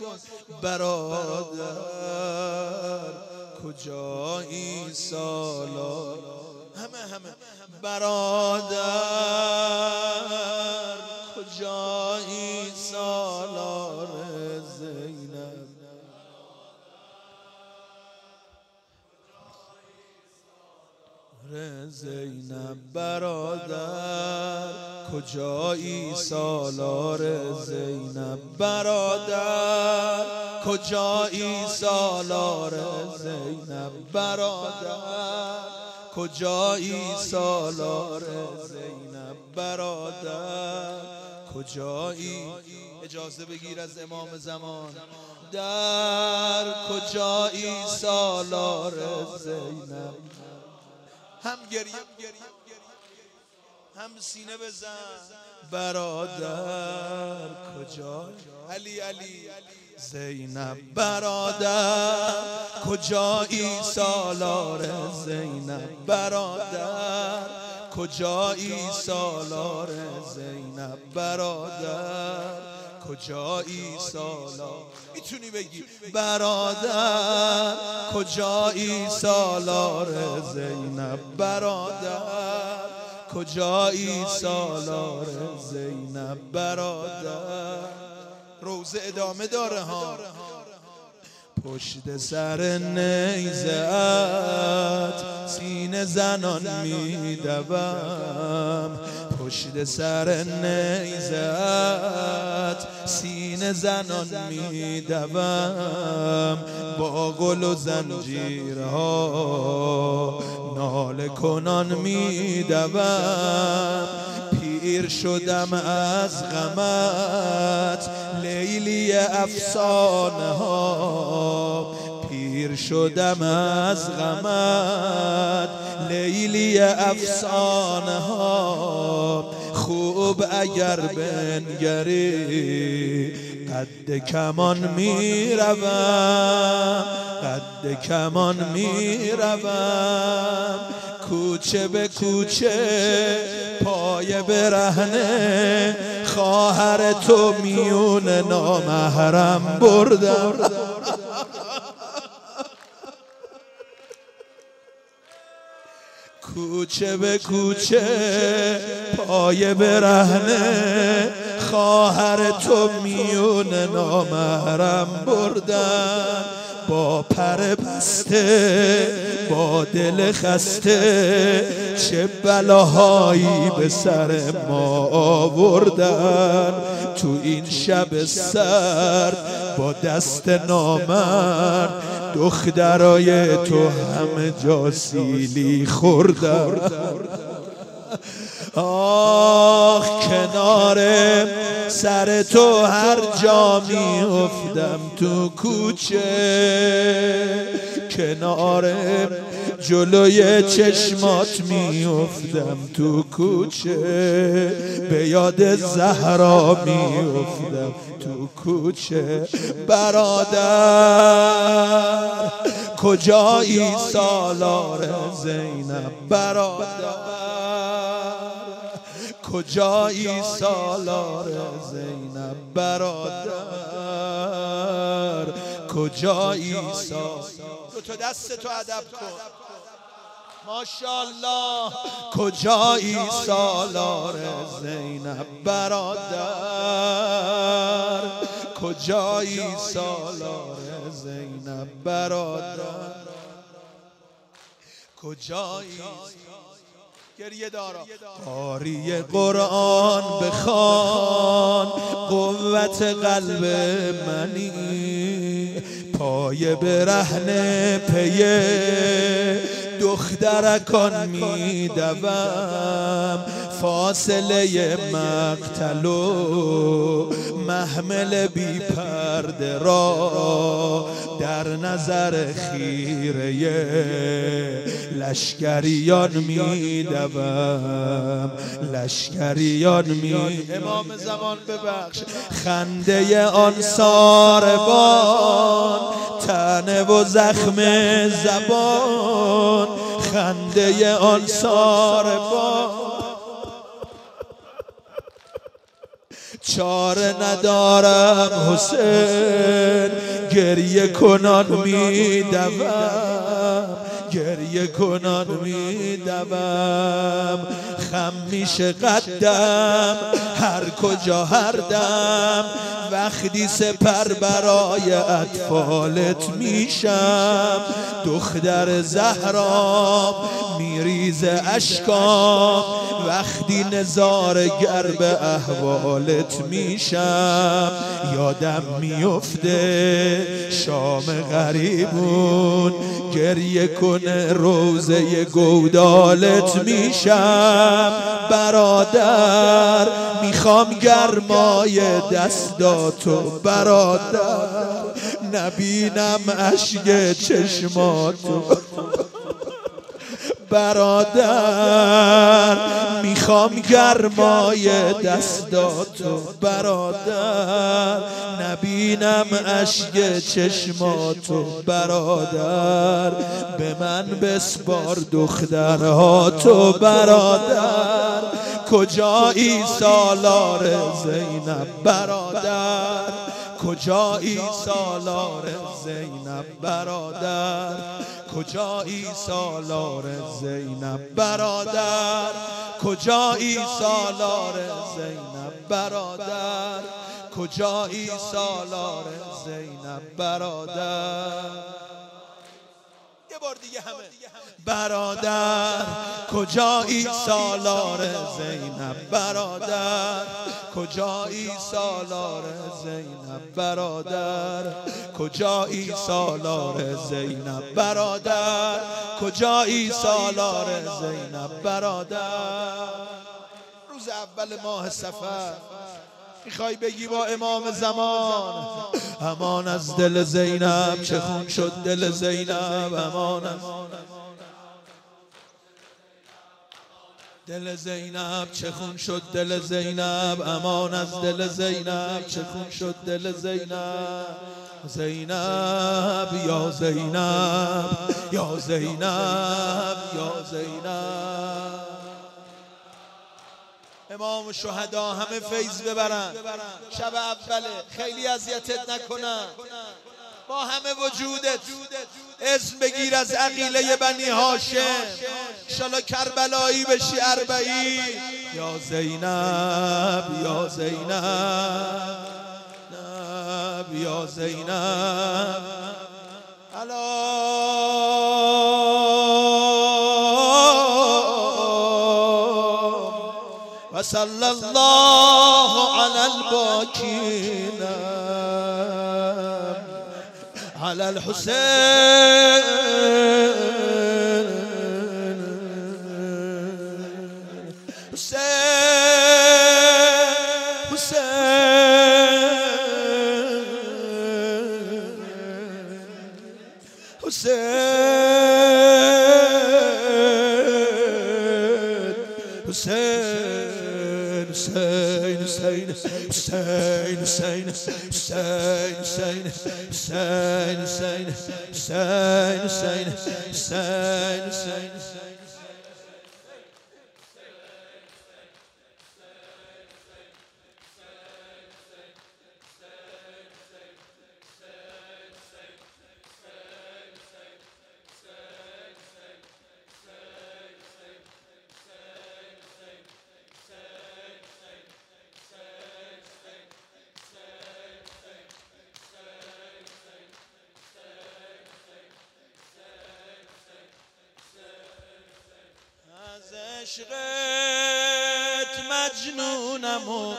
برادر کجایی سالار همه برادر کجایی سالار زینب زینب برادر کجایی سالار زینب برادر کجایی سالار زینب برادر کجایی سالار زینب برادر کجایی اجازه بگیر از امام زمان در کجایی سالار زینب هم گریه هم سینه بزن برادر کجای علی زینب برادر کجایی سالار زینب برادر کجایی سالار زینب برادر کجایی سالار میتونی بگی برادر کجایی سالار زینب برادر کجایی سالار زینب برادر روزه ادامه داره ها پشت سر نیزه‌ات سینه زنان میدوم پشت سر نیزه‌ات سینه زنان میدوم با گل و زنجیرها ناله کنان میدوم پیر شدم از غمت لیلی افسانه ها پیر شدم از غمت لیلی افسانه ها خوب اگر بنگری قد کمان میروم قد کمان میروم کوچه به کوچه پای برهنه خواهر تو میون نامحرم بردم کوچه به کوچه پای برهنه خواهر تو میون نامحرم بردن با پر بسته با دل خسته چه بلاهایی به سر ما آوردن تو این شب سرد با دست نامرد دخترای تو همه جا سیلی خوردن آخ کنار سر تو هر جا می افتم تو کوچه کنار جلوی چشمات می افتم تو کوچه به یاد زهرا می افتم تو کوچه برادر کجایی سالار زینب برادر کجایی سالار زینب برادر کجایی سالار تو دست تو ادب کن ماشاءالله کجایی سالار زینب برادر کجایی سالار زینب برادر کجایی گریه دارا قاری قرآن بخوان قوت قلب منی پای برهنه پیه دخترکان میدوم فاصله مقتل و محمل بی پرده را در نظر خیره لشکریان میدوم لشکریان امام زمان ببخش خنده آن ساربان تنه و زخم زبان خنده آن ساربان چاره ندارم حسین گریه کنان میدوم، گریه کنان میدوم. خم میشه قدم هر کجا هر دم، وقتی سپر برای اطفالت میشم. دختر زهرام میریزه اشکام، وقتی نظارگر به احوالت میشم. یادم میفته شام غریبون، گریه کنه روزه گودالت میشم. برادر میخوام گرمای دستاتو برادر، نبینم اشک چشماتو برادر. میخوام گرمای دستاتو برادر، نبینم اشک چشماتو برادر. به من بسپار دخترهاتو برادر، کجایی سالار زینب برادر، کجایی سالار زینب برادر، کجایی سالار زینب برادر، کجایی سالار زینب برادر، کجایی سالار زینب برادر. یه بار دیگه همه برادر، کجایی سالار زینب برادر، کجایی سالار زینب برادر، کجایی سالار زینب برادر، کجایی سالار زینب برادر. روز اول ماه صفر میخوای بگی با امام زمان امان از دل زینب، چه خون شد دل زینب، امان از دل زینب، چه خون شد دل زینب، امان از دل زینب، چه خون شد دل زینب. زینب یا زینب یا زینب یا زینب. امام شهدا همه فیض ببرن، شب اوله خیلی اذیتت نکنن، با همه وجودت اسم بگیر از عقیله بنی هاشم، انشالله کربلایی بشی اربعی. یا زینب یا زینب یا زینب. وصلى الله على الباكين على الحسين عشقت مجنونم و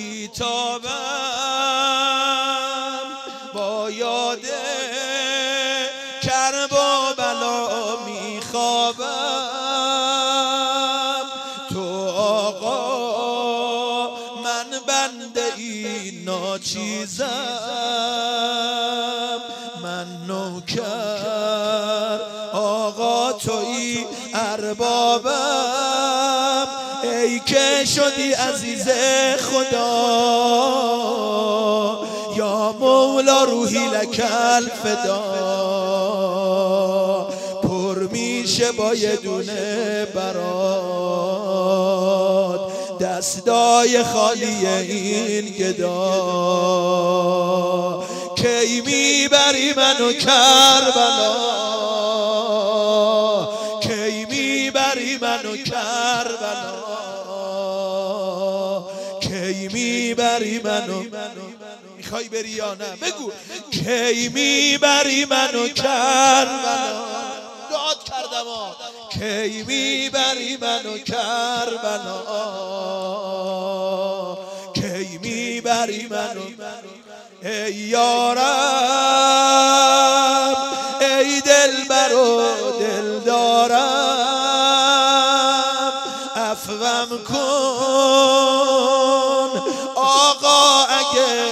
بیتابم، با یاد کرب و بلا میخوابم. تو آقا من بنده این ناچیزم، من نوکر آقا تویی اربابم. ای که شدی عزیز خدا، یا مولا روحی لک الفدا. پر میشه با یه دونه برات، دستای خالی این گدا. کی میبری منو کربلا کی میبری منو کربلا کی میبری منو میخوای بری یا نه بگو کی میبری منو کربلا دعات کردم کی میبری منو کربلا کی میبری منو ای یارم ای دلبر و دلدارم عفوم کن آقا اگه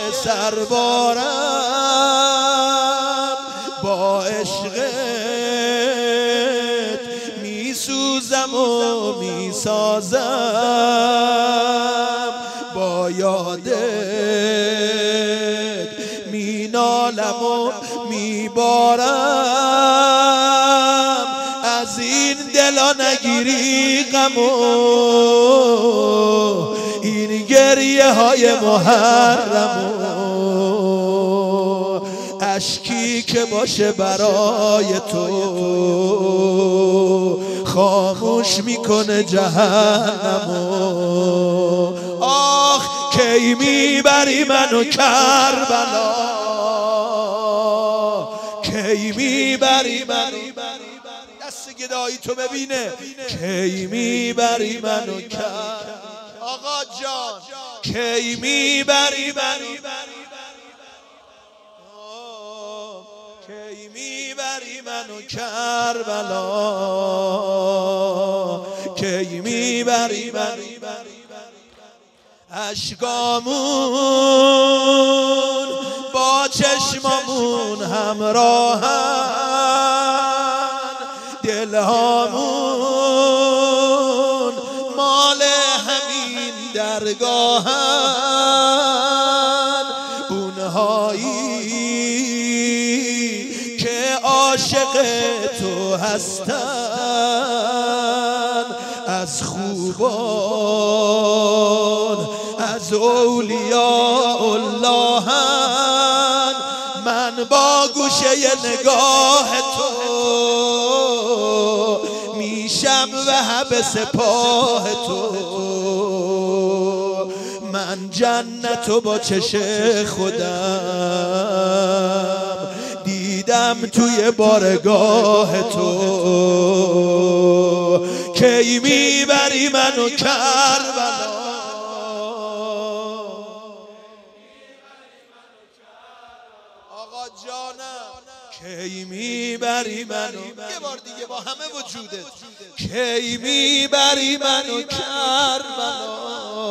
سربارم با عشقت میسوزم و میسازم با یادت مینالم و میبارم از این دلا نگیری غمو این گریه های محرمو اشکی که باشه برای تو خاموش میکنه جهنمو آخ کی میبری منو کربلا کی میبری منو دست گدایی تو ببینه کی میبری منو کربلا آقا جان کی میبری منو کی میبری منو کربلا کی میبری منو اشکامون با چشمامون همراهن دلهامون مال همین درگاهن اونهایی که عاشق تو هستن از خوبان از اولیاء اللهن من با گوشه نگاه تو میشم و حبس پاه تو من جنتو با چش خودم دیدم توی بارگاه تو کی میبری منو کربلا آقا جانم کی میبری منو یه بار دیگه با همه وجودت کی میبری منو کربلا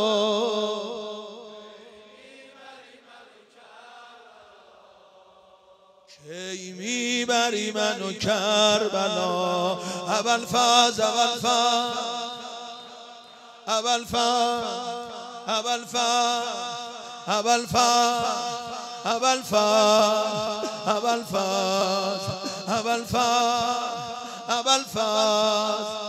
کی میبری منو کربلا ابوالفضل ابوالفضل